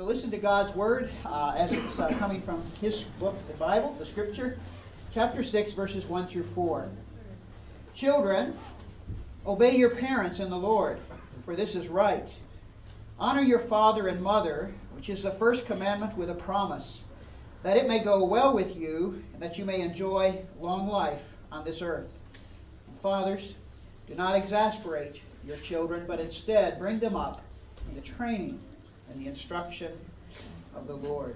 So listen to God's Word as it's coming from His book, the Bible, the Scripture, chapter 6, verses 1 through 4. Children, obey your parents in the Lord, for this is right. Honor your father and mother, which is the first commandment with a promise, that it may go well with you, and that you may enjoy long life on this earth. And fathers, do not exasperate your children, but instead bring them up in the training and the instruction of the Lord.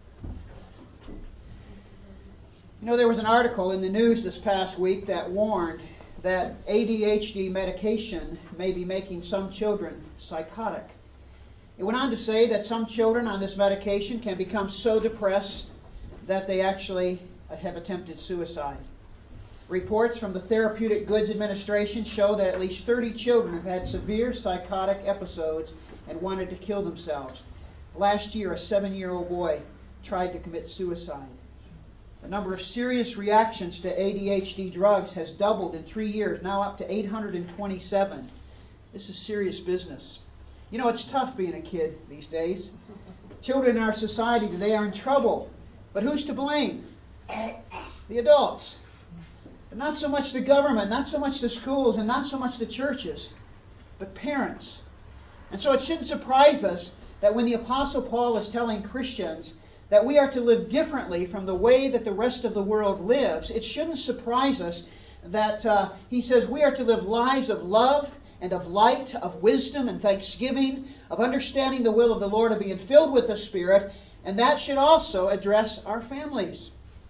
You know, there was an article in the news this past week that warned that ADHD medication may be making some children psychotic. It went on to say that some children on this medication can become so depressed that they actually have attempted suicide. Reports from the Therapeutic Goods Administration show that at least 30 children have had severe psychotic episodes and wanted to kill themselves. Last year, a 7-year-old boy tried to commit suicide. The number of serious reactions to ADHD drugs has doubled in 3 years, now up to 827. This is serious business. You know, it's tough being a kid these days. Children in our society today are in trouble. But who's to blame? The adults. But not so much the government, not so much the schools, and not so much the churches, but parents. And so it shouldn't surprise us that when the Apostle Paul is telling Christians that we are to live differently from the way that the rest of the world lives, it shouldn't surprise us that he says we are to live lives of love and of light, of wisdom and thanksgiving, of understanding the will of the Lord, of being filled with the Spirit, and that should also address our families.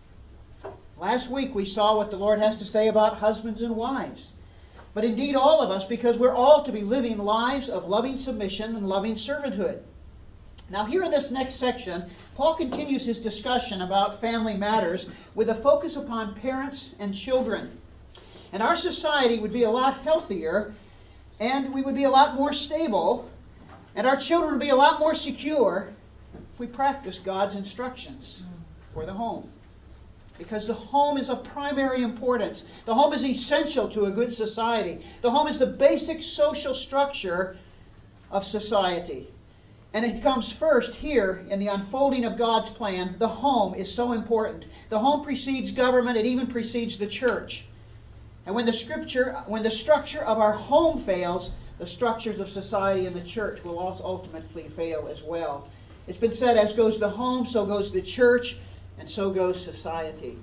Last week we saw what the Lord has to say about husbands and wives. But indeed all of us, because we're all to be living lives of loving submission and loving servanthood. Now here in this next section, Paul continues his discussion about family matters with a focus upon parents and children. And our society would be a lot healthier, and we would be a lot more stable, and our children would be a lot more secure if we practice God's instructions for the home. Because the home is of primary importance. The home is essential to a good society. The home is the basic social structure of society. And it comes first here in the unfolding of God's plan. The home is so important. The home precedes government. It even precedes the church. And when the structure of our home fails, the structures of society and the church will also ultimately fail as well. It's been said, as goes the home, so goes the church, and so goes society.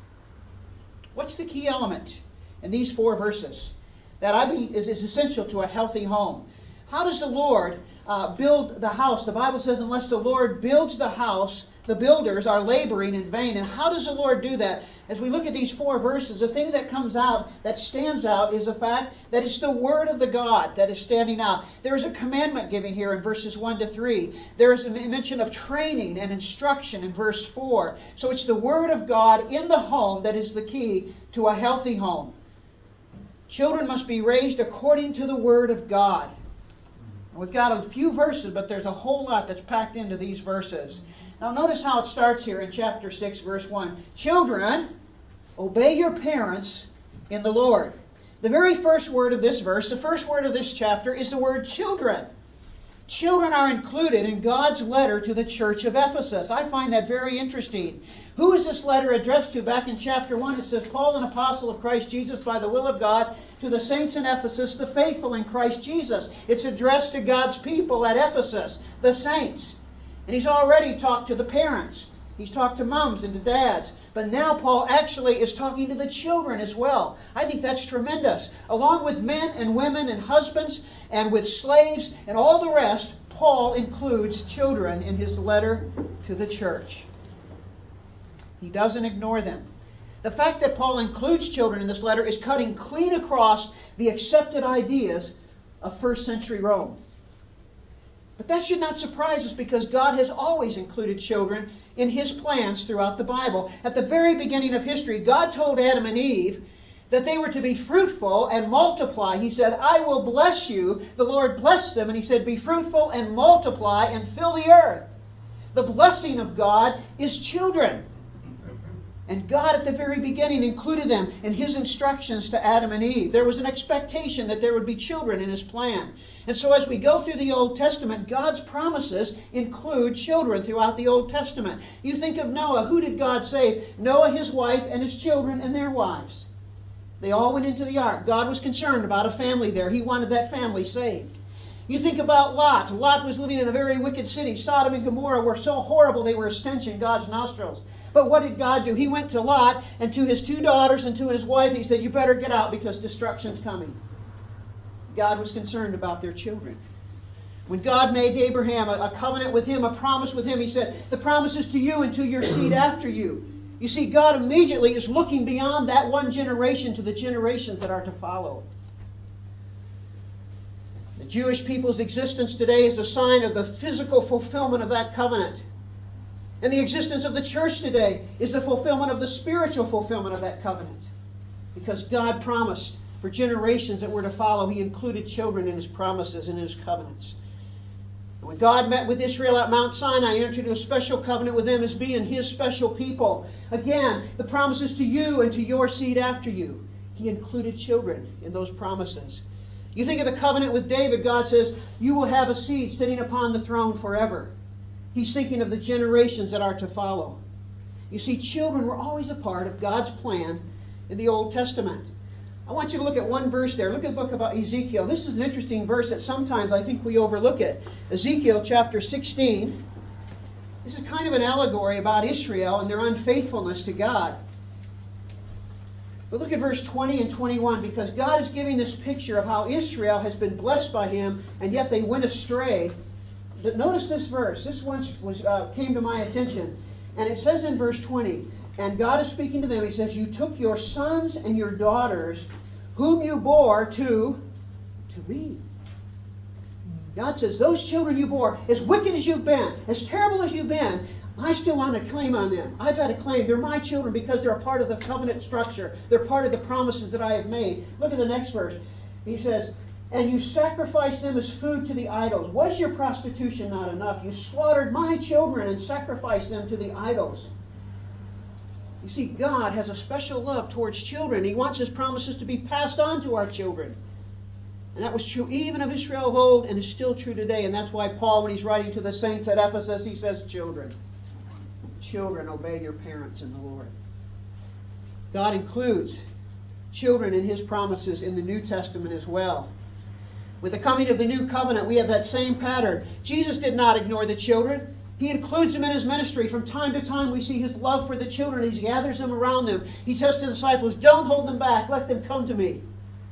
What's the key element in these 4 verses that I believe is essential to a healthy home? How does the Lord build the house? The Bible says, unless the Lord builds the house, the builders are laboring in vain. And how does the Lord do that? As we look at these 4 verses, the thing that comes out, that stands out, is the fact that it's the Word of the God that is standing out. There is a commandment given here in verses 1 to 3. There is a mention of training and instruction in verse 4. So it's the Word of God in the home that is the key to a healthy home. Children must be raised according to the Word of God. And we've got a few verses, but there's a whole lot that's packed into these verses. Now notice how it starts here in chapter 6, verse 1. Children, obey your parents in the Lord. The very first word of this verse, the first word of this chapter, is the word children. Children are included in God's letter to the church of Ephesus. I find that very interesting. Who is this letter addressed to? Back in chapter 1 it says, Paul, an apostle of Christ Jesus by the will of God, to the saints in Ephesus, the faithful in Christ Jesus. It's addressed to God's people at Ephesus, the saints. And he's already talked to the parents. He's talked to moms and to dads. But now Paul actually is talking to the children as well. I think that's tremendous. Along with men and women and husbands and with slaves and all the rest, Paul includes children in his letter to the church. He doesn't ignore them. The fact that Paul includes children in this letter is cutting clean across the accepted ideas of first century Rome. But that should not surprise us because God has always included children in His plans throughout the Bible. At the very beginning of history, God told Adam and Eve that they were to be fruitful and multiply. He said, I will bless you. The Lord blessed them, and He said, be fruitful and multiply and fill the earth. The blessing of God is children. And God at the very beginning included them in His instructions to Adam and Eve. There was an expectation that there would be children in His plan. And so as we go through the Old Testament, God's promises include children throughout the Old Testament. You think of Noah. Who did God save? Noah, his wife, and his children and their wives. They all went into the ark. God was concerned about a family there. He wanted that family saved. You think about Lot. Lot was living in a very wicked city. Sodom and Gomorrah were so horrible they were a stench in God's nostrils. But what did God do? He went to Lot and to his 2 daughters and to his wife. And he said, you better get out because destruction's coming. God was concerned about their children. When God made Abraham a covenant with him, a promise with him, He said, the promise is to you and to your seed after you. You see, God immediately is looking beyond that one generation to the generations that are to follow. The Jewish people's existence today is a sign of the physical fulfillment of that covenant. And the existence of the church today is the fulfillment of the spiritual fulfillment of that covenant. Because God promised for generations that were to follow, He included children in His promises and in His covenants. And when God met with Israel at Mount Sinai, He entered into a special covenant with them as being His special people. Again, the promises to you and to your seed after you. He included children in those promises. You think of the covenant with David, God says, you will have a seed sitting upon the throne forever. He's thinking of the generations that are to follow. You see, children were always a part of God's plan in the Old Testament. I want you to look at one verse there. Look at the book about Ezekiel. This is an interesting verse that sometimes I think we overlook it. Ezekiel chapter 16. This is kind of an allegory about Israel and their unfaithfulness to God. But look at verse 20 and 21, because God is giving this picture of how Israel has been blessed by Him, and yet they went astray. But notice this verse. This one came to my attention. And it says in verse 20, and God is speaking to them. He says, you took your sons and your daughters, whom you bore to me. God says, those children you bore, as wicked as you've been, as terrible as you've been, I still want a claim on them. I've had a claim. They're my children because they're a part of the covenant structure. They're part of the promises that I have made. Look at the next verse. He says, and you sacrificed them as food to the idols. Was your prostitution not enough? You slaughtered my children and sacrificed them to the idols. You see, God has a special love towards children. He wants His promises to be passed on to our children. And that was true even of Israel of old and is still true today. And that's why Paul, when he's writing to the saints at Ephesus, he says, children, obey your parents in the Lord. God includes children in His promises in the New Testament as well. With the coming of the new covenant, we have that same pattern. Jesus did not ignore the children. He includes them in His ministry. From time to time, we see His love for the children. He gathers them around them. He says to the disciples, don't hold them back. Let them come to me.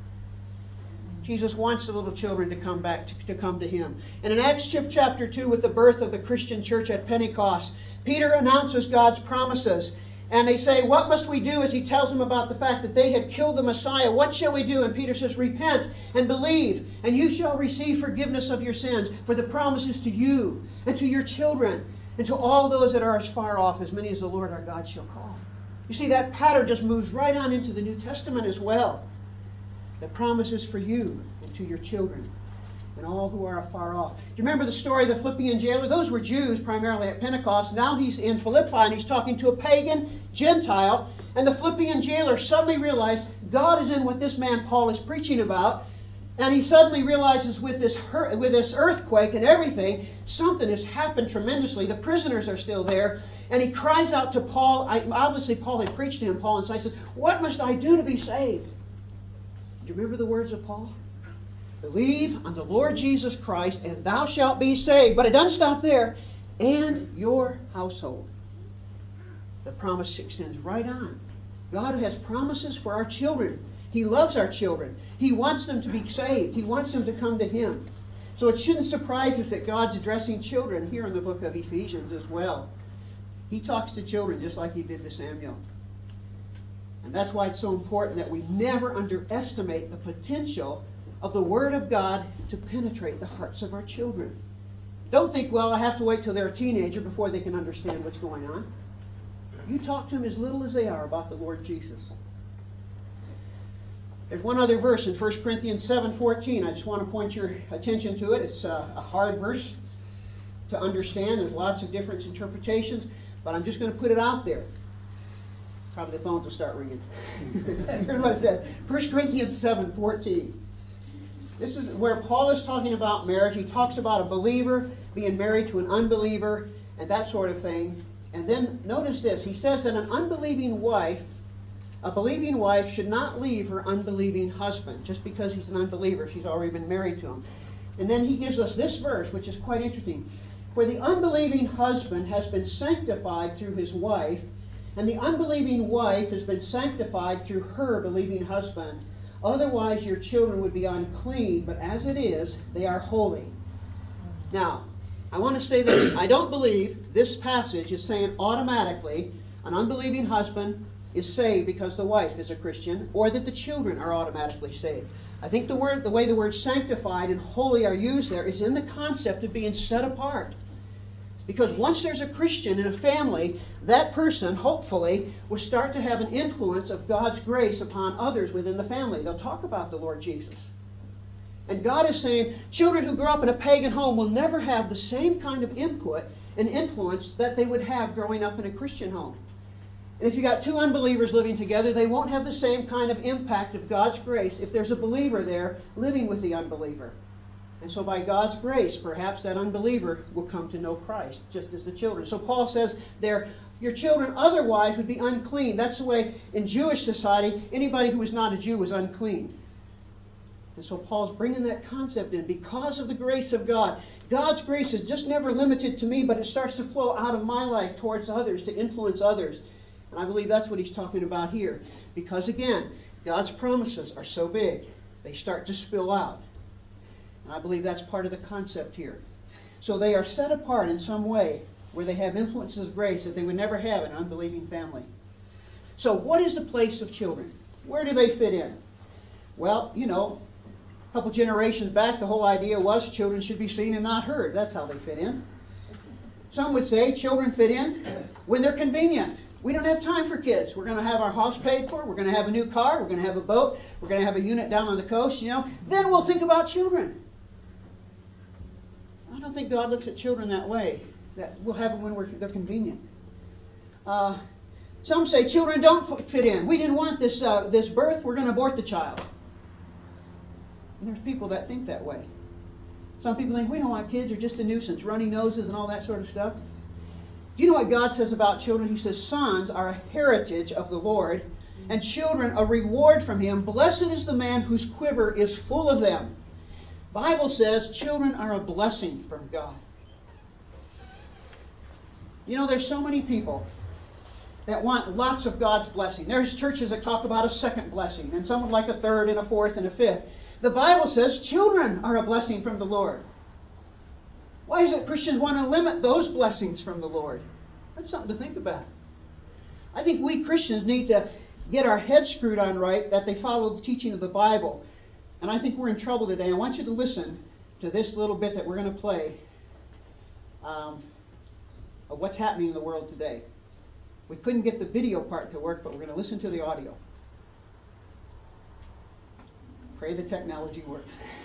Jesus wants the little children to come back, to come to Him. And in Acts chapter 2, with the birth of the Christian church at Pentecost, Peter announces God's promises. And they say, what must we do? As he tells them about the fact that they had killed the Messiah. What shall we do? And Peter says, repent and believe, and you shall receive forgiveness of your sins. For the promise is to you and to your children and to all those that are as far off, as many as the Lord our God shall call. You see, that pattern just moves right on into the New Testament as well. The promise is for you and to your children and all who are afar off. Do you remember the story of the Philippian jailer? Those were Jews primarily at Pentecost. Now he's in Philippi and he's talking to a pagan Gentile. And the Philippian jailer suddenly realized God is in what this man Paul is preaching about. And he suddenly realizes with this earthquake and everything, something has happened tremendously. The prisoners are still there. And he cries out to Paul. Obviously Paul had preached to him. Paul and so he says, what must I do to be saved? Do you remember the words of Paul? Believe on the Lord Jesus Christ, and thou shalt be saved. But it doesn't stop there. And your household. The promise extends right on. God has promises for our children. He loves our children. He wants them to be saved. He wants them to come to Him. So it shouldn't surprise us that God's addressing children here in the book of Ephesians as well. He talks to children just like He did to Samuel. And that's why it's so important that we never underestimate the potential of the Word of God to penetrate the hearts of our children. Don't think, well, I have to wait till they're a teenager before they can understand what's going on. You talk to them as little as they are about the Lord Jesus. There's one other verse in 1 Corinthians 7:14. I just want to point your attention to it. It's a hard verse to understand. There's lots of different interpretations, but I'm just going to put it out there. Probably the phones will start ringing. Here's what it says. 1 Corinthians 7:14. This is where Paul is talking about marriage. He talks about a believer being married to an unbeliever and that sort of thing. And then notice this. He says that a believing wife should not leave her unbelieving husband just because he's an unbeliever. She's already been married to him. And then he gives us this verse, which is quite interesting. For the unbelieving husband has been sanctified through his wife, and the unbelieving wife has been sanctified through her believing husband. Otherwise your children would be unclean, but as it is, they are holy. Now, I want to say that I don't believe this passage is saying automatically an unbelieving husband is saved because the wife is a Christian, or that the children are automatically saved. I think the way the word sanctified and holy are used there is in the concept of being set apart. Because once there's a Christian in a family, that person, hopefully, will start to have an influence of God's grace upon others within the family. They'll talk about the Lord Jesus. And God is saying, children who grow up in a pagan home will never have the same kind of input and influence that they would have growing up in a Christian home. And if you got two unbelievers living together, they won't have the same kind of impact of God's grace if there's a believer there living with the unbeliever. And so by God's grace, perhaps that unbeliever will come to know Christ, just as the children. So Paul says there, your children otherwise would be unclean. That's the way in Jewish society, anybody who was not a Jew was unclean. And so Paul's bringing that concept in because of the grace of God. God's grace is just never limited to me, but it starts to flow out of my life towards others, to influence others. And I believe that's what he's talking about here. Because again, God's promises are so big, they start to spill out. And I believe that's part of the concept here. So they are set apart in some way where they have influences of grace that they would never have in an unbelieving family. So what is the place of children? Where do they fit in? Well, a couple generations back, the whole idea was children should be seen and not heard. That's how they fit in. Some would say children fit in when they're convenient. We don't have time for kids. We're going to have our house paid for. We're going to have a new car. We're going to have a boat. We're going to have a unit down on the coast, Then we'll think about children. I don't think God looks at children that way. That we'll have them when they're convenient. Some say children don't fit in. We didn't want this birth. We're going to abort the child. And there's people that think that way. Some people think we don't want kids. They're just a nuisance, runny noses and all that sort of stuff. Do you know what God says about children? He says sons are a heritage of the Lord, and children a reward from Him. Blessed is the man whose quiver is full of them. Bible says children are a blessing from God. There's so many people that want lots of God's blessing. There's churches that talk about a second blessing, and some would like a third and a fourth and a fifth. The Bible says children are a blessing from the Lord. Why is it Christians want to limit those blessings from the Lord? That's something to think about. I think we Christians need to get our heads screwed on right, that they follow the teaching of the Bible. And I think we're in trouble today. I want you to listen to this little bit that we're going to play of what's happening in the world today. We couldn't get the video part to work, but we're going to listen to the audio. Pray the technology works.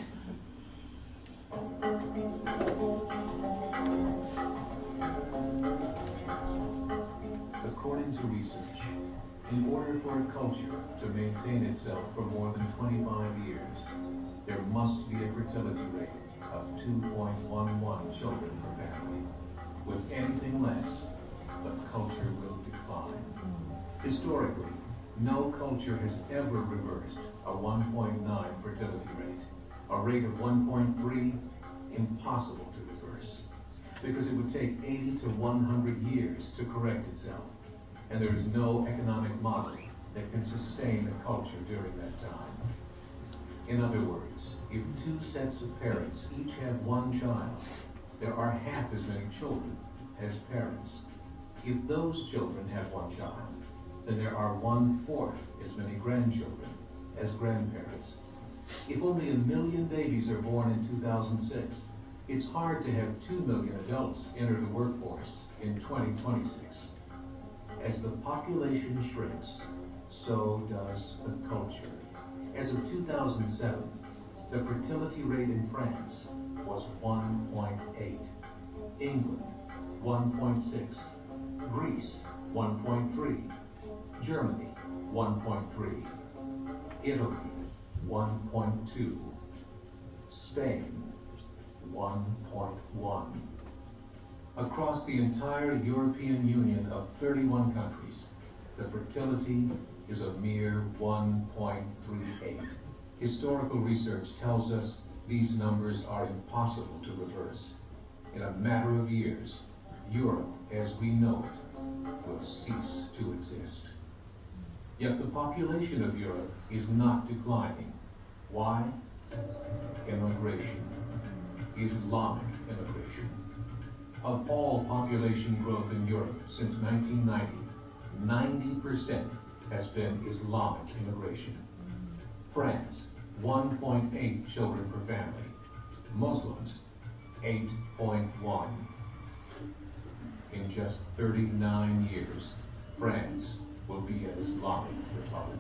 According to research, in order for a culture to maintain itself for more than 25 years, there must be a fertility rate of 2.11 children per family. With anything less, the culture will decline. Historically, no culture has ever reversed a 1.9 fertility rate. A rate of 1.3, impossible to reverse, because it would take 80 to 100 years to correct itself, and there is no economic model that can sustain a culture during that time. In other words, if two sets of parents each have one child, there are half as many children as parents. If those children have one child, then there are 1/4 as many grandchildren as grandparents. If only 1 million babies are born in 2006, it's hard to have 2 million adults enter the workforce in 2026. As the population shrinks, so does the culture. As of 2007, the fertility rate in France was 1.8, England 1.6, Greece 1.3, Germany, 1.3. Italy, 1.2. Spain, 1.1. Across the entire European Union of 31 countries, the fertility is a mere 1.38. Historical research tells us these numbers are impossible to reverse. In a matter of years, Europe, as we know it, will cease to exist. Yet the population of Europe is not declining. Why? Immigration. Islamic immigration. Of all population growth in Europe since 1990, 90% has been Islamic immigration. France, 1.8 children per family. Muslims, 8.1. In just 39 years, France will be an Islamic republic.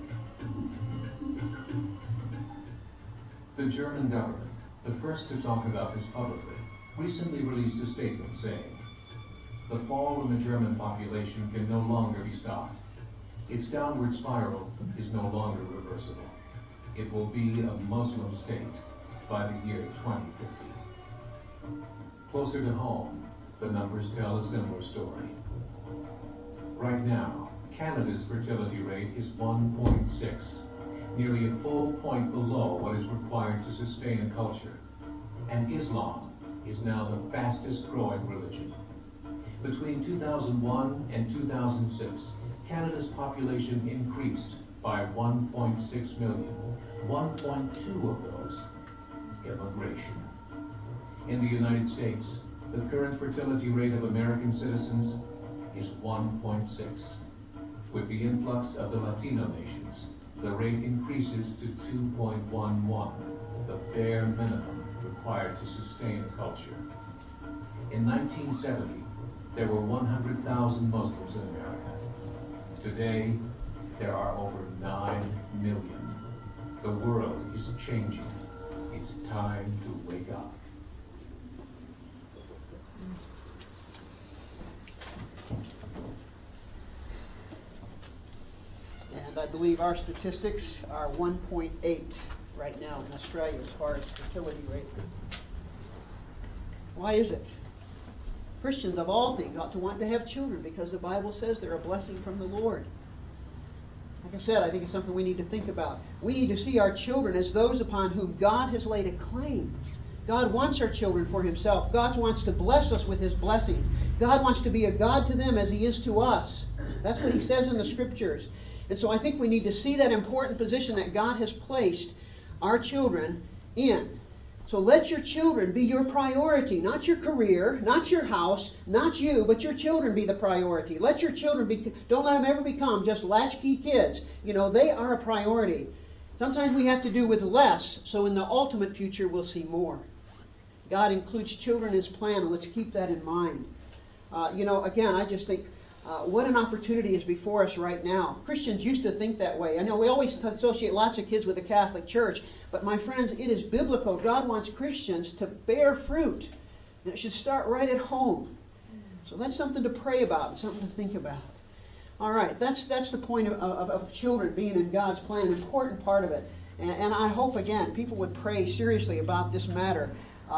The German government, the first to talk about this publicly, recently released a statement saying, "The fall in the German population can no longer be stopped. Its downward spiral is no longer reversible. It will be a Muslim state by the year 2050. Closer to home, the numbers tell a similar story. Right now, Canada's fertility rate is 1.6, nearly a full point below what is required to sustain a culture. And Islam is now the fastest growing religion. Between 2001 and 2006, Canada's population increased by 1.6 million, 1.2 of those immigration. In the United States, the current fertility rate of American citizens is 1.6. With the influx of the Latino nations, the rate increases to 2.11, the bare minimum required to sustain a culture. In 1970, there were 100,000 Muslims in America. Today, there are over 9 million. The world is changing. It's time to wake up. And I believe our statistics are 1.8 right now in Australia as far as fertility rate. Why is it? Christians of all things ought to want to have children because the Bible says they're a blessing from the Lord. Like I said, I think it's something we need to think about. We need to see our children as those upon whom God has laid a claim. God wants our children for Himself. God wants to bless us with His blessings. God wants to be a God to them as He is to us. That's what He says in the Scriptures. And so I think we need to see that important position that God has placed our children in. So let your children be your priority, not your career, not your house, not you, but your children be the priority. Let your children be, don't let them ever become just latchkey kids. You know, they are a priority. Sometimes we have to do with less, so in the ultimate future we'll see more. God includes children in His plan, and let's keep that in mind. Again, I just think, what an opportunity is before us right now. Christians used to think that way. I know we always associate lots of kids with the Catholic Church, but my friends, it is biblical. God wants Christians to bear fruit, and it should start right at home. So that's something to pray about, and something to think about. All right, that's the point of children being in God's plan, an important part of it. And I hope, again, people would pray seriously about this matter.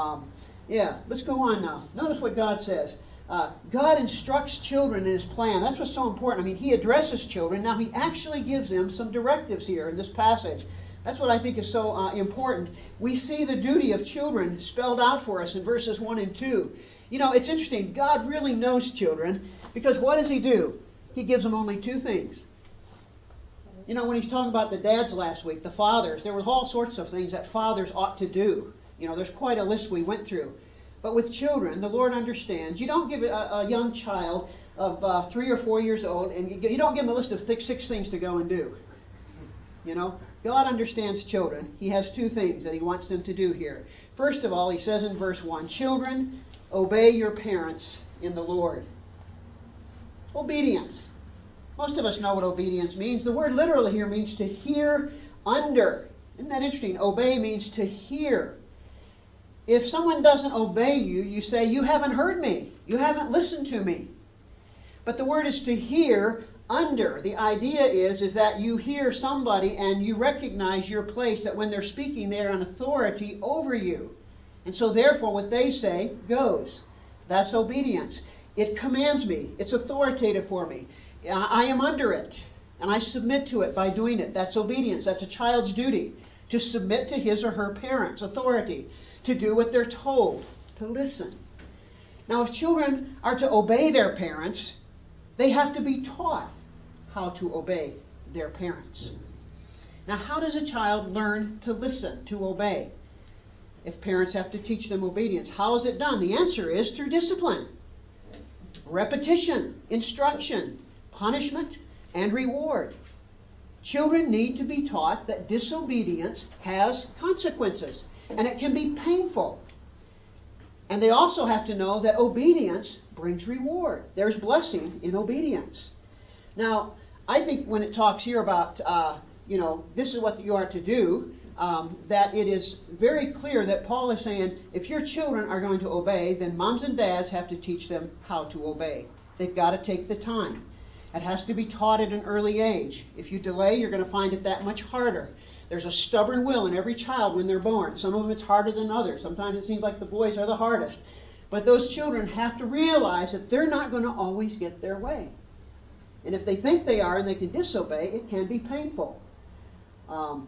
Let's go on now. Notice what God says. God instructs children in His plan. That's what's so important. I mean, He addresses children. Now, He actually gives them some directives here in this passage. That's what I think is so important. We see the duty of children spelled out for us in verses 1 and 2. You know, it's interesting. God really knows children because what does He do? He gives them only two things. You know, when He's talking about the dads last week, the fathers, there were all sorts of things that fathers ought to do. You know, there's quite a list we went through. But with children, the Lord understands. You don't give a young child of 3 or 4 years old, and you don't give them a list of 6 things to go and do. You know, God understands children. He has two things that He wants them to do here. First of all, He says in verse 1, children, obey your parents in the Lord. Obedience. Most of us know what obedience means. The word literally here means to hear under. Isn't that interesting? Obey means to hear. If someone doesn't obey you, you say, you haven't heard me. You haven't listened to me. But the word is to hear under. The idea is that you hear somebody and you recognize your place, that when they're speaking, they're an authority over you. And so therefore what they say goes. That's obedience. It commands me. It's authoritative for me. I am under it. And I submit to it by doing it. That's obedience. That's a child's duty. To submit to his or her parents' authority. To do what they're told. To listen. Now if children are to obey their parents, they have to be taught how to obey their parents. Now how does a child learn to listen, to obey? If parents have to teach them obedience, how is it done? The answer is through discipline. Repetition, instruction, punishment, and reward. Children need to be taught that disobedience has consequences, and it can be painful. And they also have to know that obedience brings reward. There's blessing in obedience. Now, I think when it talks here about, this is what you are to do, that it is very clear that Paul is saying, if your children are going to obey, then moms and dads have to teach them how to obey. They've got to take the time. It has to be taught at an early age. If you delay, you're going to find it that much harder. There's a stubborn will in every child when they're born. Some of them it's harder than others. Sometimes it seems like the boys are the hardest. But those children have to realize that they're not going to always get their way. And if they think they are and they can disobey, it can be painful. I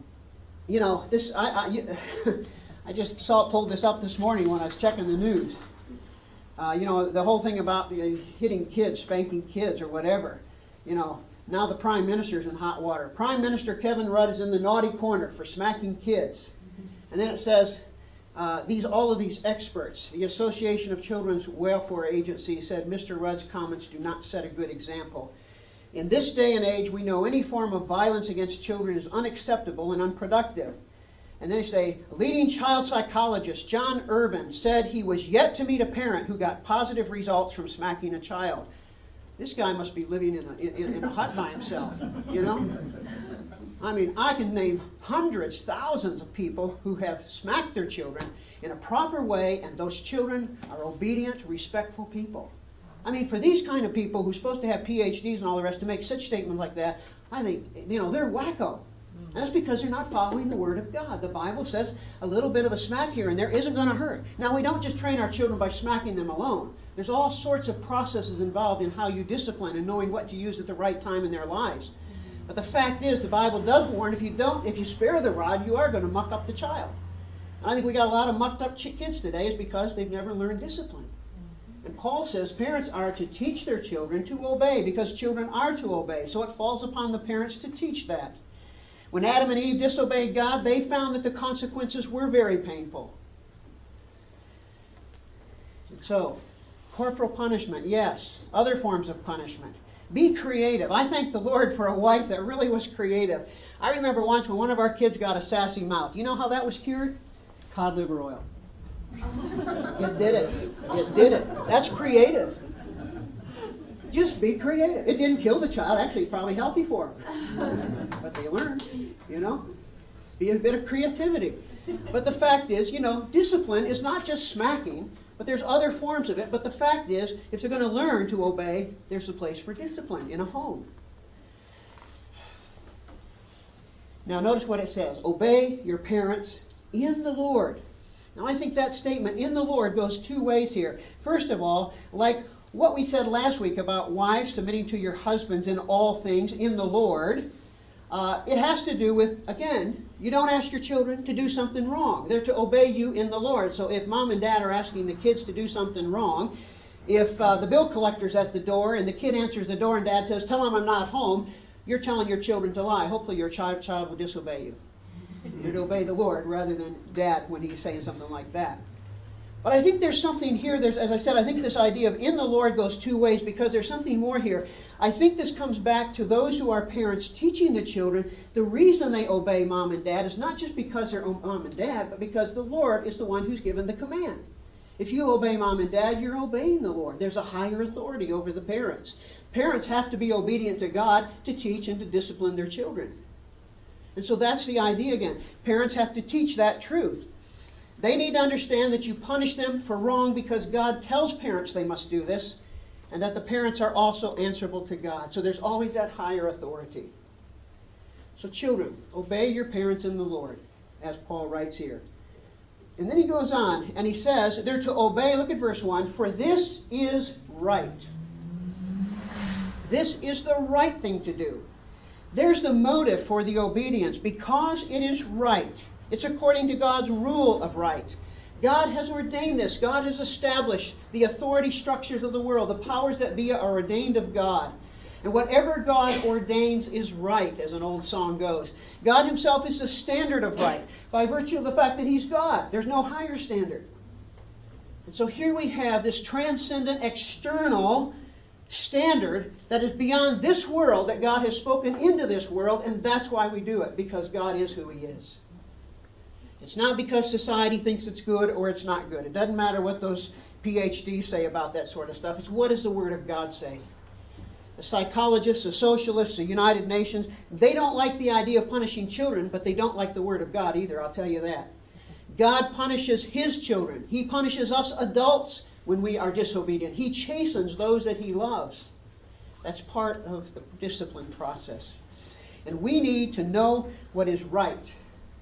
just pulled this up this morning when I was checking the news. The whole thing about hitting kids, spanking kids or whatever. Now the Prime Minister's in hot water. Prime Minister Kevin Rudd is in the naughty corner for smacking kids. And then it says, all of these experts, the Association of Children's Welfare Agency said Mr. Rudd's comments do not set a good example. In this day and age, we know any form of violence against children is unacceptable and unproductive. And they say, leading child psychologist John Urban said he was yet to meet a parent who got positive results from smacking a child. This guy must be living in a hut by himself, I mean, I can name hundreds, thousands of people who have smacked their children in a proper way, and those children are obedient, respectful people. I mean, for these kind of people who are supposed to have PhDs and all the rest to make such statements like that, I think, they're wacko. And that's because they're not following the Word of God. The Bible says a little bit of a smack here and there isn't going to hurt. Now, we don't just train our children by smacking them alone. There's all sorts of processes involved in how you discipline and knowing what to use at the right time in their lives. But the fact is, the Bible does warn, if you spare the rod, you are going to muck up the child. And I think we got a lot of mucked up kids today is because they've never learned discipline. And Paul says parents are to teach their children to obey because children are to obey. So it falls upon the parents to teach that. When Adam and Eve disobeyed God, they found that the consequences were very painful. So, corporal punishment, yes. Other forms of punishment. Be creative. I thank the Lord for a wife that really was creative. I remember once when one of our kids got a sassy mouth. You know how that was cured? Cod liver oil. It did it. It did it. That's creative. Just be creative. It didn't kill the child. Actually, it's probably healthy for them. But they learned, Be a bit of creativity. But the fact is, discipline is not just smacking, but there's other forms of it. But the fact is, if they're going to learn to obey, there's a place for discipline in a home. Now notice what it says. Obey your parents in the Lord. Now I think that statement, in the Lord, goes two ways here. First of all, like what we said last week about wives submitting to your husbands in all things in the Lord, it has to do with, again, you don't ask your children to do something wrong. They're to obey you in the Lord. So if mom and dad are asking the kids to do something wrong, if the bill collector's at the door and the kid answers the door and dad says, tell him I'm not home, you're telling your children to lie. Hopefully your child will disobey you. You're to obey the Lord rather than dad when he's saying something like that. But I think there's something here. As I said, I think this idea of in the Lord goes two ways because there's something more here. I think this comes back to those who are parents teaching the children. The reason they obey mom and dad is not just because they're mom and dad, but because the Lord is the one who's given the command. If you obey mom and dad, you're obeying the Lord. There's a higher authority over the parents. Parents have to be obedient to God to teach and to discipline their children. And so that's the idea again. Parents have to teach that truth. They need to understand that you punish them for wrong because God tells parents they must do this. and that the parents are also answerable to God. So there's always that higher authority. So children, obey your parents in the Lord, as Paul writes here. And then he goes on, and he says they're to obey, look at verse 1, for this is right. This is the right thing to do. There's the motive for the obedience, because it is right. It's according to God's rule of right. God has ordained this. God has established the authority structures of the world. The powers that be are ordained of God. And whatever God ordains is right, as an old song goes. God himself is the standard of right, by virtue of the fact that he's God. There's no higher standard. And so here we have this transcendent external standard that is beyond this world, that God has spoken into this world, and that's why we do it, because God is who he is. It's not because society thinks it's good or it's not good. It doesn't matter what those PhDs say about that sort of stuff. It's what does the Word of God say? The psychologists, the socialists, the United Nations, they don't like the idea of punishing children, but they don't like the Word of God either, I'll tell you that. God punishes his children. He punishes us adults when we are disobedient. He chastens those that he loves. That's part of the discipline process. And we need to know what is right.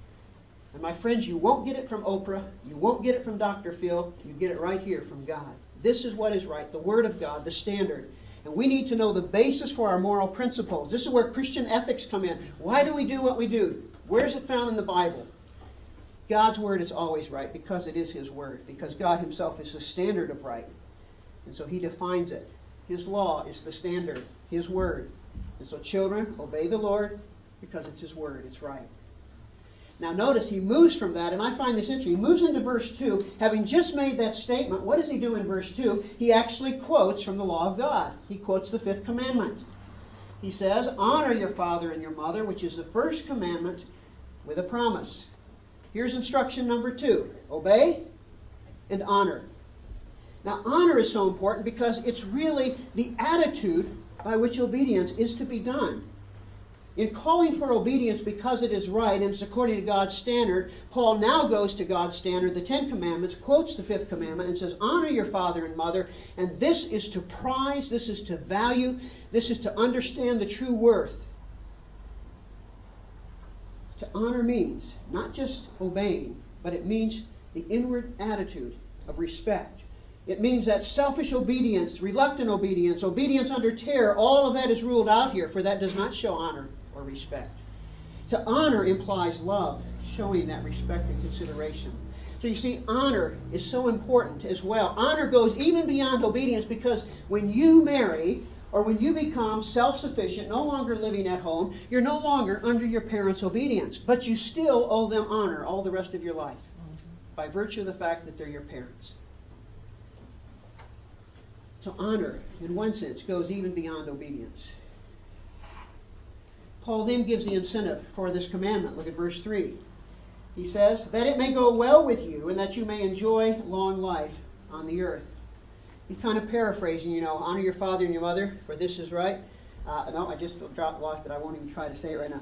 And my friends, you won't get it from Oprah. You won't get it from Dr. Phil. You get it right here from God. This is what is right, the Word of God, the standard. And we need to know the basis for our moral principles. This is where Christian ethics come in. Why do we do what we do? Where is it found in the Bible? God's Word is always right because it is his Word. Because God himself is the standard of right. And so he defines it. His law is the standard, his Word. And so children, obey the Lord because it's his Word. It's right. Now notice he moves from that, and I find this interesting. He moves into verse 2. Having just made that statement, what does he do in verse 2? He actually quotes from the law of God. He quotes the 5th commandment. He says, honor your father and your mother, which is the first commandment, with a promise. Here's instruction number 2. Obey and honor. Now honor is so important because it's really the attitude by which obedience is to be done. In calling for obedience because it is right and it's according to God's standard, Paul now goes to God's standard, the 10 Commandments, quotes the 5th commandment and says, honor your father and mother, and this is to prize, this is to value, this is to understand the true worth. To honor means not just obeying, but it means the inward attitude of respect. It means that selfish obedience, reluctant obedience, obedience under terror, all of that is ruled out here, for that does not show honor or respect. To honor implies love, showing that respect and consideration. So you see, honor is so important as well. Honor goes even beyond obedience, because when you marry or when you become self-sufficient, no longer living at home, you're no longer under your parents' obedience, but you still owe them honor all the rest of your life by virtue of the fact that they're your parents. So honor, in one sense, goes even beyond obedience. Paul then gives the incentive for this commandment. Look at verse 3. He says, that it may go well with you and that you may enjoy long life on the earth. He's kind of paraphrasing, honor your father and your mother, for this is right. No, I just lost it. I won't even try to say it right now.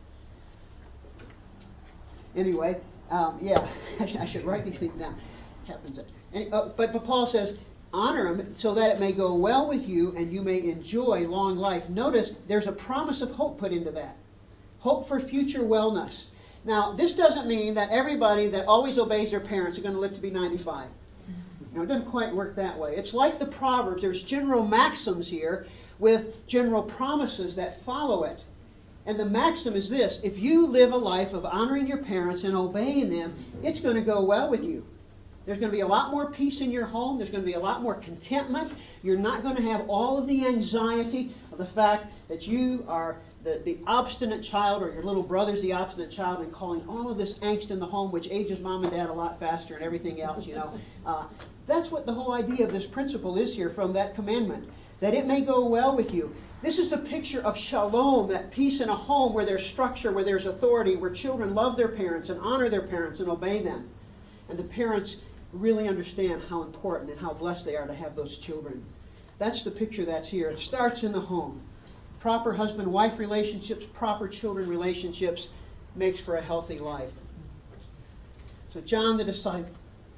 Anyway, I should write these things down. Happens. But Paul says, honor him so that it may go well with you and you may enjoy long life. Notice there's a promise of hope put into that. Hope for future wellness. Now, this doesn't mean that everybody that always obeys their parents are going to live to be 95. It doesn't quite work that way. It's like the Proverbs. There's general maxims here with general promises that follow it. And the maxim is this: if you live a life of honoring your parents and obeying them, it's going to go well with you. There's going to be a lot more peace in your home. There's going to be a lot more contentment. You're not going to have all of the anxiety of the fact that you are the obstinate child, or your little brother's the obstinate child, and calling all of this angst in the home, which ages mom and dad a lot faster and everything else, That's what the whole idea of this principle is here from that commandment. That it may go well with you. This is the picture of shalom, that peace in a home where there's structure, where there's authority, where children love their parents and honor their parents and obey them. And the parents really understand how important and how blessed they are to have those children. That's the picture that's here. It starts in the home. Proper husband-wife relationships, proper children relationships makes for a healthy life. So John the disciple,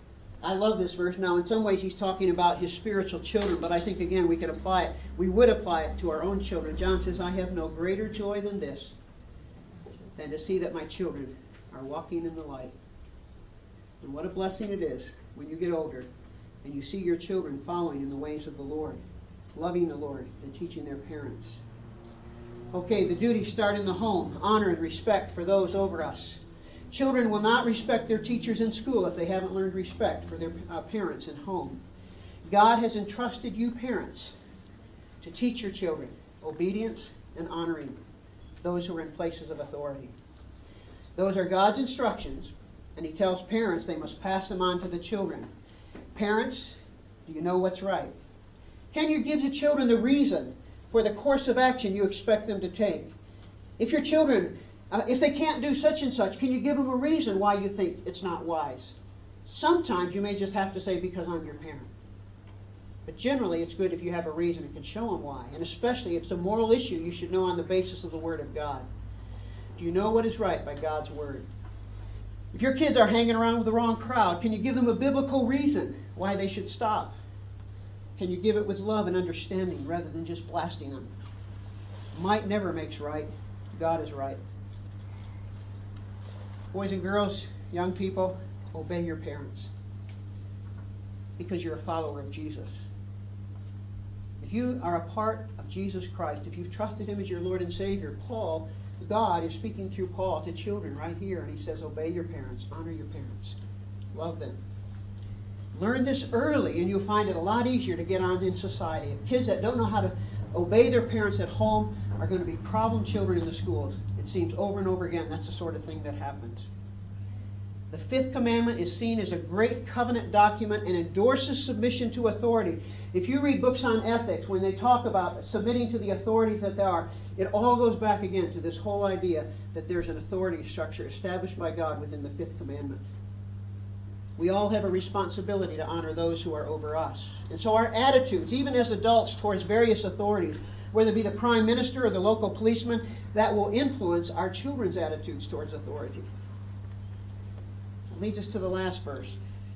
I love this verse. Now, in some ways, he's talking about his spiritual children, but I think, again, we could apply it. We would apply it to our own children. John says, I have no greater joy than this, than to see that my children are walking in the light. And what a blessing it is when you get older and you see your children following in the ways of the Lord, loving the Lord, and teaching their parents. Okay, the duties start in the home. Honor and respect for those over us. Children will not respect their teachers in school if they haven't learned respect for their parents in home. God has entrusted you parents to teach your children obedience and honoring those who are in places of authority. Those are God's instructions, and He tells parents they must pass them on to the children. Parents, do you know what's right? Can you give the children the reason for the course of action you expect them to take? If your children, if they can't do such and such, can you give them a reason why you think it's not wise? Sometimes you may just have to say, because I'm your parent. But generally, it's good if you have a reason and can show them why. And especially if it's a moral issue, you should know on the basis of the Word of God. Do you know what is right by God's Word? If your kids are hanging around with the wrong crowd, can you give them a biblical reason why they should stop? Can you give it with love and understanding rather than just blasting them? Might never makes right. God is right. Boys and girls, young people, obey your parents because you're a follower of Jesus. If you are a part of Jesus Christ, if you've trusted Him as your Lord and Savior, God is speaking through Paul to children right here, and he says, obey your parents, honor your parents, love them. Learn this early, and you'll find it a lot easier to get on in society. Kids that don't know how to obey their parents at home are going to be problem children in the schools. It seems over and over again that's the sort of thing that happens. The fifth commandment is seen as a great covenant document and endorses submission to authority. If you read books on ethics, when they talk about submitting to the authorities that there are, it all goes back again to this whole idea that there's an authority structure established by God within the fifth commandment. We all have a responsibility to honor those who are over us. And so our attitudes, even as adults, towards various authorities, whether it be the prime minister or the local policeman, that will influence our children's attitudes towards authority. It leads us to the last verse.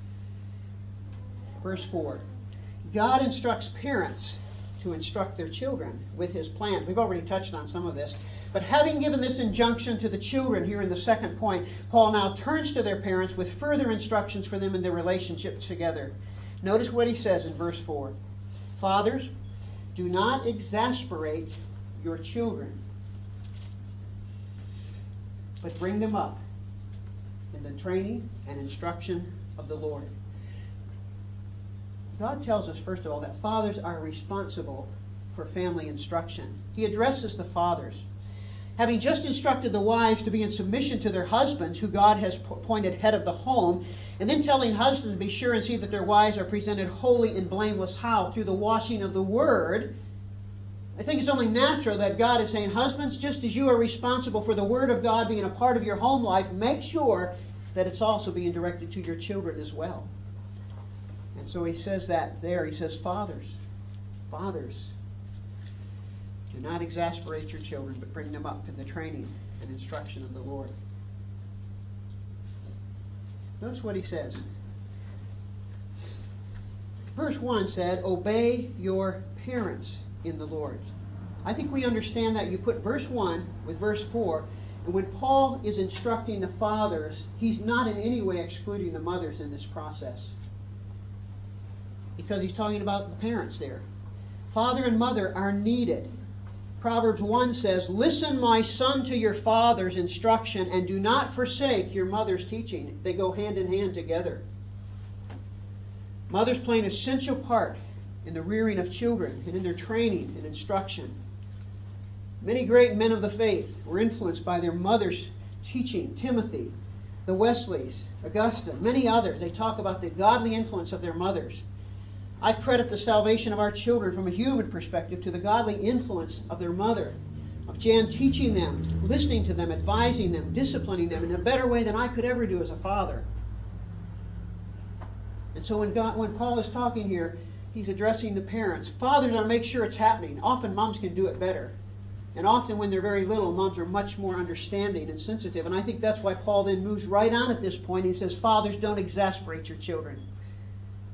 Verse 4. God instructs parents to instruct their children with His plans. We've already touched on some of this. But having given this injunction to the children here in the second point, Paul now turns to their parents with further instructions for them in their relationship together. Notice what he says in verse 4. Fathers, do not exasperate your children, but bring them up in the training and instruction of the Lord. God tells us, first of all, that fathers are responsible for family instruction. He addresses the fathers. Having just instructed the wives to be in submission to their husbands, who God has appointed head of the home, and then telling husbands to be sure and see that their wives are presented holy and blameless. How? Through the washing of the Word. I think it's only natural that God is saying, husbands, just as you are responsible for the Word of God being a part of your home life, make sure that it's also being directed to your children as well. And so he says that there. He says, fathers, do not exasperate your children, but bring them up in the training and instruction of the Lord. Notice what he says. Verse 1 said, obey your parents in the Lord. I think we understand that. You put verse 1 with verse 4, and when Paul is instructing the fathers, he's not in any way excluding the mothers in this process, because he's talking about the parents there. Father and mother are needed. Proverbs 1 says, listen, my son, to your father's instruction, and do not forsake your mother's teaching. They go hand in hand together. Mothers play an essential part in the rearing of children and in their training and instruction. Many great men of the faith were influenced by their mother's teaching. Timothy, the Wesleys, Augustine, many others. They talk about the godly influence of their mothers. I credit the salvation of our children from a human perspective to the godly influence of their mother, of Jan teaching them, listening to them, advising them, disciplining them in a better way than I could ever do as a father. And so when Paul is talking here, he's addressing the parents. Fathers are to make sure it's happening. Often moms can do it better. And often when they're very little, moms are much more understanding and sensitive. And I think that's why Paul then moves right on at this point. He says, fathers, don't exasperate your children.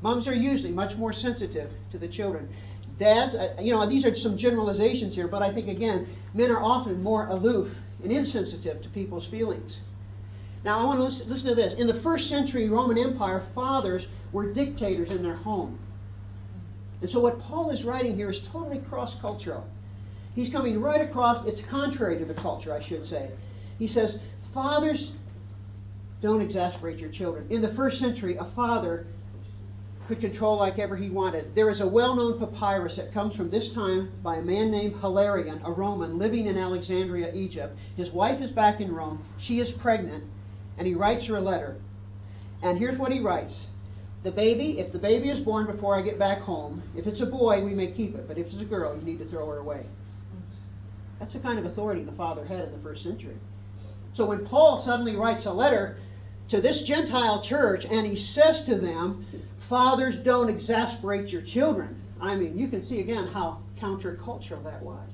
Moms are usually much more sensitive to the children. Dads, these are some generalizations here, but I think, again, men are often more aloof and insensitive to people's feelings. Now, I want to listen to this. In the first century Roman Empire, fathers were dictators in their home. And so what Paul is writing here is totally cross-cultural. He's coming right across, it's contrary to the culture, I should say. He says, fathers, don't exasperate your children. In the first century, a father could control like ever he wanted. There is a well-known papyrus that comes from this time by a man named Hilarion, a Roman living in Alexandria, Egypt. His wife is back in Rome. She is pregnant, and he writes her a letter. And here's what he writes. If the baby is born before I get back home, if it's a boy, we may keep it, but if it's a girl, you need to throw her away. That's the kind of authority the father had in the first century. So when Paul suddenly writes a letter to this Gentile church, and he says to them, fathers, don't exasperate your children. I mean, you can see again how countercultural that was.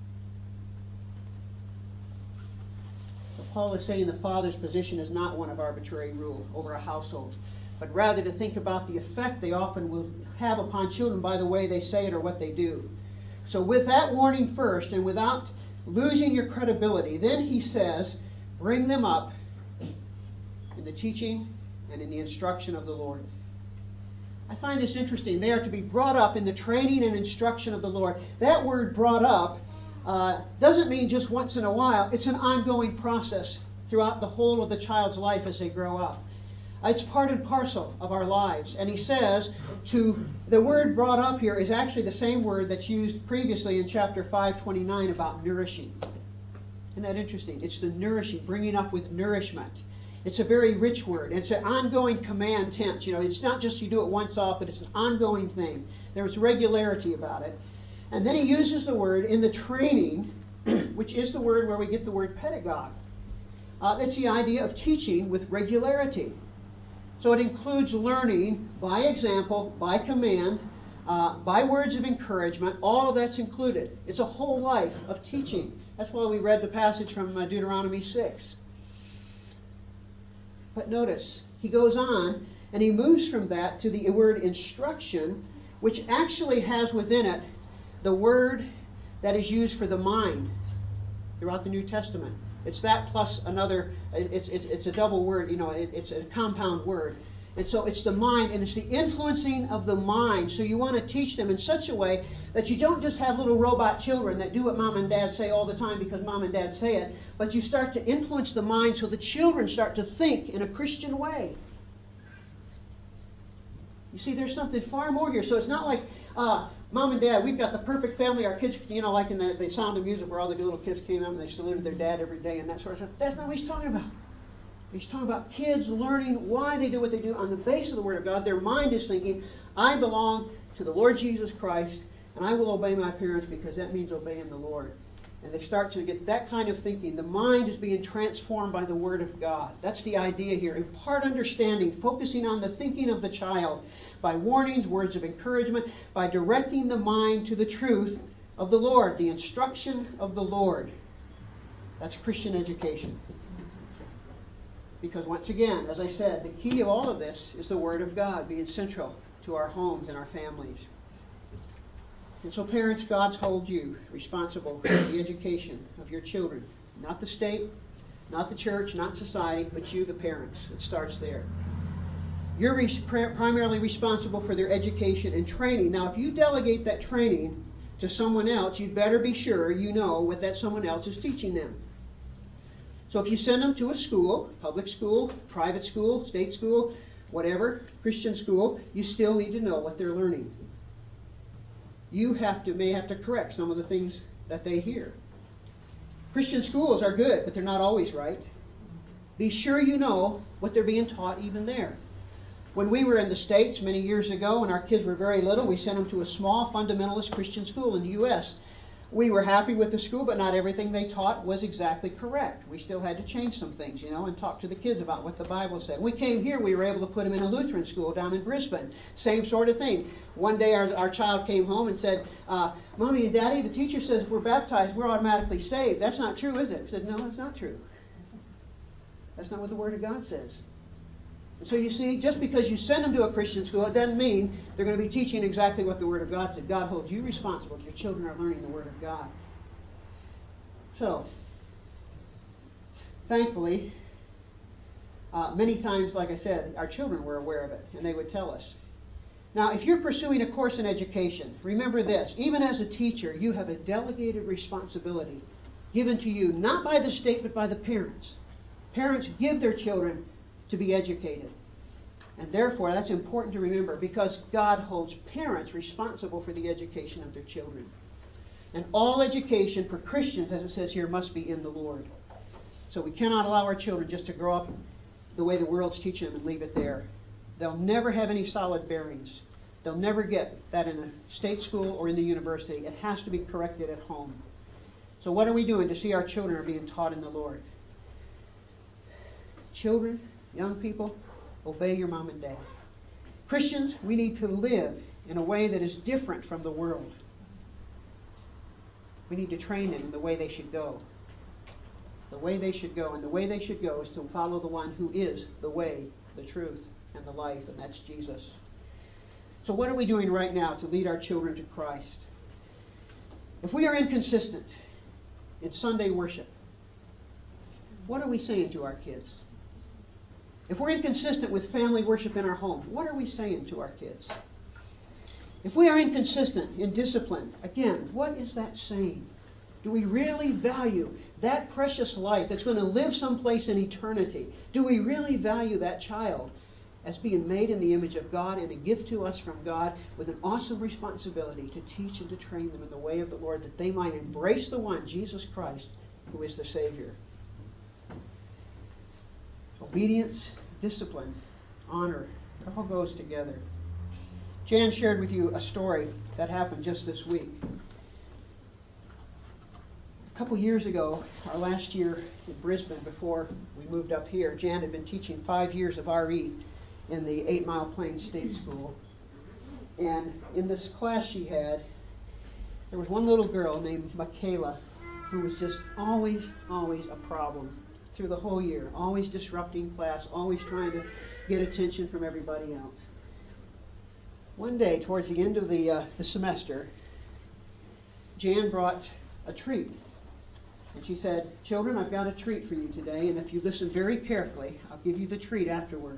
So Paul is saying the father's position is not one of arbitrary rule over a household, but rather to think about the effect they often will have upon children by the way they say it or what they do. So with that warning first, and without losing your credibility, then he says, bring them up in the teaching and in the instruction of the Lord. I find this interesting. They are to be brought up in the training and instruction of the Lord. That word brought up doesn't mean just once in a while. It's an ongoing process throughout the whole of the child's life as they grow up. It's part and parcel of our lives. And he says the word brought up here is actually the same word that's used previously in chapter 5:29 about nourishing. Isn't that interesting? It's the nourishing, bringing up with nourishment. It's a very rich word. It's an ongoing command tense. It's not just you do it once off, but it's an ongoing thing. There's regularity about it. And then he uses the word in the training, which is the word where we get the word pedagogue. That's the idea of teaching with regularity. So it includes learning by example, by command, by words of encouragement. All of that's included. It's a whole life of teaching. That's why we read the passage from Deuteronomy 6. But notice, he goes on and he moves from that to the word instruction, which actually has within it the word that is used for the mind throughout the New Testament. It's that plus another, it's a double word, it's a compound word. And so it's the mind, and it's the influencing of the mind. So you want to teach them in such a way that you don't just have little robot children that do what mom and dad say all the time because mom and dad say it, but you start to influence the mind so the children start to think in a Christian way. You see, there's something far more here. So it's not like, mom and dad, we've got the perfect family. Our kids, like in the Sound of Music where all the little kids came up and they saluted their dad every day and that sort of stuff. That's not what he's talking about. He's talking about kids learning why they do what they do on the basis of the Word of God. Their mind is thinking, I belong to the Lord Jesus Christ, and I will obey my parents because that means obeying the Lord. And they start to get that kind of thinking. The mind is being transformed by the Word of God. That's the idea here. Impart understanding, focusing on the thinking of the child by warnings, words of encouragement, by directing the mind to the truth of the Lord, the instruction of the Lord. That's Christian education. Because once again, as I said, the key of all of this is the Word of God being central to our homes and our families. And so parents, God's hold you responsible for the education of your children. Not the state, not the church, not society, but you, the parents. It starts there. You're primarily responsible for their education and training. Now, if you delegate that training to someone else, you'd better be sure you know what that someone else is teaching them. So if you send them to a school, public school, private school, state school, whatever, Christian school, you still need to know what they're learning. You may have to correct some of the things that they hear. Christian schools are good, but they're not always right. Be sure you know what they're being taught even there. When we were in the States many years ago, when our kids were very little, we sent them to a small fundamentalist Christian school in the U.S. We were happy with the school, but not everything they taught was exactly correct. We still had to change some things, and talk to the kids about what the Bible said. When we came here, we were able to put them in a Lutheran school down in Brisbane. Same sort of thing. One day our child came home and said, Mommy and Daddy, the teacher says if we're baptized, we're automatically saved. That's not true, is it? I said, no, that's not true. That's not what the Word of God says. So you see, just because you send them to a Christian school, it doesn't mean they're going to be teaching exactly what the Word of God said. God holds you responsible. Your children are learning the Word of God. So, thankfully, many times, like I said, our children were aware of it, and they would tell us. Now, if you're pursuing a course in education, remember this. Even as a teacher, you have a delegated responsibility given to you, not by the state, but by the parents. Parents give their children to be educated. And therefore, that's important to remember, because God holds parents responsible for the education of their children. And all education for Christians, as it says here, must be in the Lord. So we cannot allow our children just to grow up the way the world's teaching them and leave it there. They'll never have any solid bearings. They'll never get that in a state school or in the university. It has to be corrected at home. So what are we doing to see our children are being taught in the Lord? Children, young people, obey your mom and dad. Christians, we need to live in a way that is different from the world. We need to train them in the way they should go. The way they should go. And the way they should go is to follow the one who is the way, the truth, and the life, and that's Jesus. So what are we doing right now to lead our children to Christ? If we are inconsistent in Sunday worship, what are we saying to our kids? If we're inconsistent with family worship in our homes, what are we saying to our kids? If we are inconsistent in discipline, again, what is that saying? Do we really value that precious life that's going to live someplace in eternity? Do we really value that child as being made in the image of God and a gift to us from God, with an awesome responsibility to teach and to train them in the way of the Lord, that they might embrace the one, Jesus Christ, who is the Savior? Obedience, discipline, honor, it all goes together. Jan shared with you a story that happened just this week. A couple years ago, our last year in Brisbane, before we moved up here, Jan had been teaching 5 years of RE in the 8 Mile Plains State School. And in this class she had, there was one little girl named Michaela who was just always a problem through the whole year, always disrupting class, always trying to get attention from everybody else. One day, towards the end of the semester, Jan brought a treat. And she said, "Children, I've got a treat for you today, and if you listen very carefully, I'll give you the treat afterward."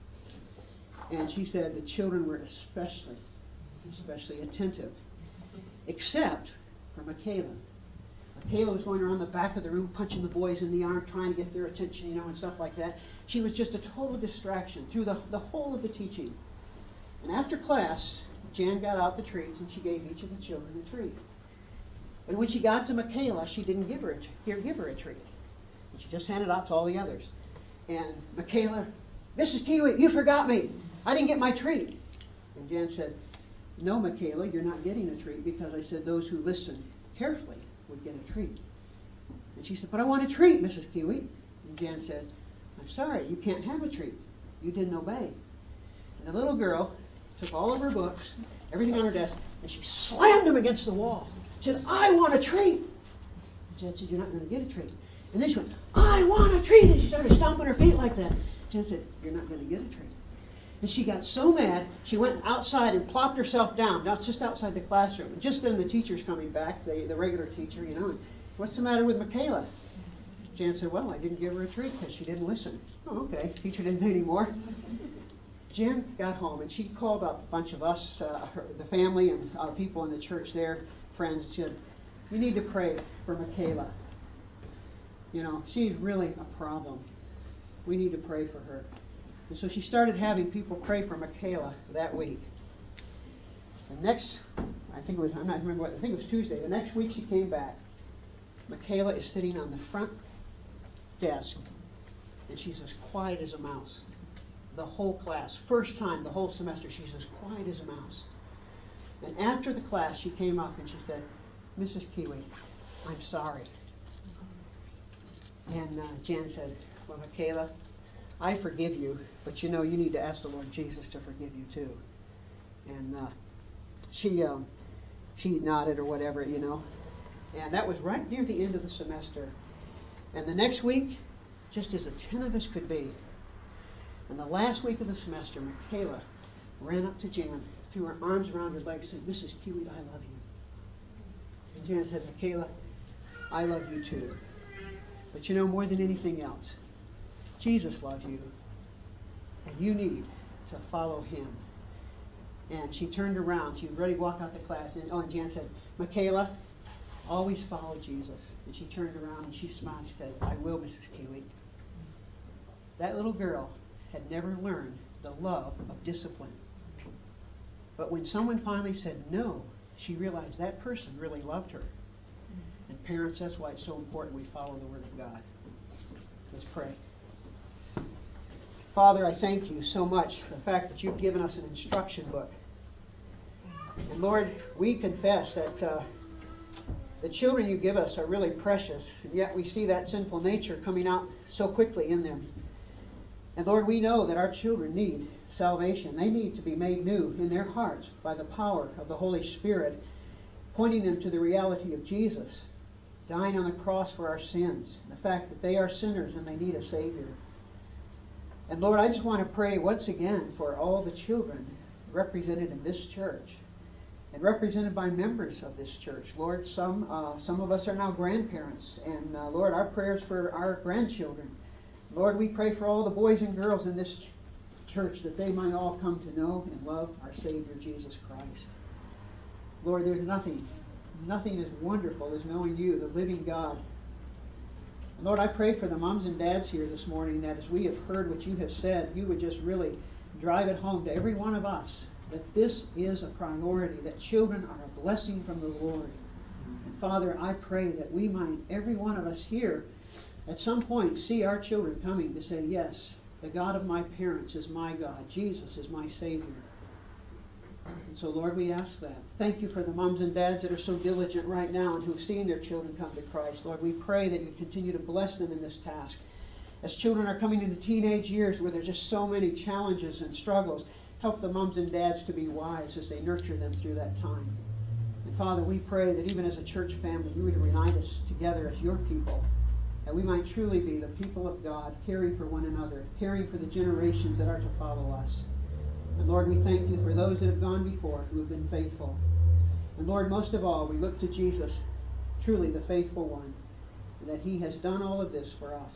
And she said the children were especially attentive, except for Michaela. Michaela was going around the back of the room, punching the boys in the arm, trying to get their attention, and stuff like that. She was just a total distraction through the whole of the teaching. And after class, Jan got out the treats, and she gave each of the children a treat. And when she got to Michaela, she didn't give her a treat. And she just handed out to all the others. And Michaela, "Mrs. Kiwi, you forgot me. I didn't get my treat." And Jan said, "No, Michaela, you're not getting a treat, because I said those who listen carefully would get a treat." And she said, "But I want a treat, Mrs. Kiwi." And Jan said, "I'm sorry, you can't have a treat. You didn't obey." And the little girl took all of her books, everything on her desk, and she slammed them against the wall. She said, "I want a treat." And Jan said, "You're not going to get a treat." And then she went, "I want a treat." And she started stomping her feet like that. Jan said, "You're not going to get a treat." And she got so mad, she went outside and plopped herself down. That's just outside the classroom. And just then the teacher's coming back, the regular teacher, and "What's the matter with Michaela?" Jan said, "Well, I didn't give her a treat because she didn't listen." "Oh, okay." Teacher didn't say anymore. Jan got home, and she called up a bunch of us, the family and people in the church there, friends, and she said, "You need to pray for Michaela. She's really a problem. We need to pray for her." And so she started having people pray for Michaela that week. The next, I think it was Tuesday. The next week she came back. Michaela is sitting on the front desk, and she's as quiet as a mouse. The whole class, first time the whole semester, she's as quiet as a mouse. And after the class, she came up and she said, "Mrs. Kiwi, I'm sorry." And Jan said, "Well, Michaela, I forgive you, but you need to ask the Lord Jesus to forgive you too." And she nodded or whatever, And that was right near the end of the semester. And the next week, just as attentive as could be, And the last week of the semester, Michaela ran up to Jan, threw her arms around her legs, and said, Mrs. Kiwi, I love you. And Jan said, Michaela, I love you too. But you know, more than anything else, Jesus loves you, and you need to follow him. And she turned around. She was ready to walk out the class. And Jan said, Michaela, always follow Jesus. And she turned around and she smiled and said, I will, Mrs. Kiwi. That little girl had never learned the love of discipline. But when someone finally said no, she realized that person really loved her. And parents, that's why it's so important we follow the Word of God. Let's pray. Father, I thank you so much for the fact that you've given us an instruction book. And Lord, we confess that the children you give us are really precious, and yet we see that sinful nature coming out so quickly in them. And Lord, we know that our children need salvation. They need to be made new in their hearts by the power of the Holy Spirit, pointing them to the reality of Jesus, dying on the cross for our sins, the fact that they are sinners and they need a Savior. And Lord, I just want to pray once again for all the children represented in this church and represented by members of this church. Lord, some of us are now grandparents, and Lord, our prayers for our grandchildren. Lord, we pray for all the boys and girls in this church that they might all come to know and love our Savior, Jesus Christ. Lord, there's nothing as wonderful as knowing you, the living God. Lord, I pray for the moms and dads here this morning that as we have heard what you have said, you would just really drive it home to every one of us that this is a priority, that children are a blessing from the Lord. And Father, I pray that we might, every one of us here, at some point see our children coming to say, yes, the God of my parents is my God. Jesus is my Savior. And so, Lord, we ask that. Thank you for the moms and dads that are so diligent right now and who've seen their children come to Christ. Lord, we pray that you continue to bless them in this task. As children are coming into teenage years where there's just so many challenges and struggles, help the moms and dads to be wise as they nurture them through that time. And Father, we pray that even as a church family, you would unite us together as your people, that we might truly be the people of God, caring for one another, caring for the generations that are to follow us. And Lord, we thank you for those that have gone before who have been faithful. And Lord, most of all, we look to Jesus, truly the faithful one, and that he has done all of this for us.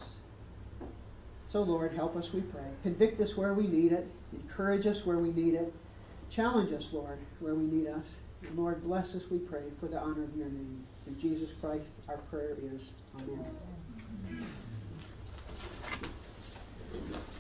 So Lord, help us, we pray. Convict us where we need it. Encourage us where we need it. Challenge us, Lord, where we need us. And Lord, bless us, we pray, for the honor of your name. In Jesus Christ, our prayer is, Amen.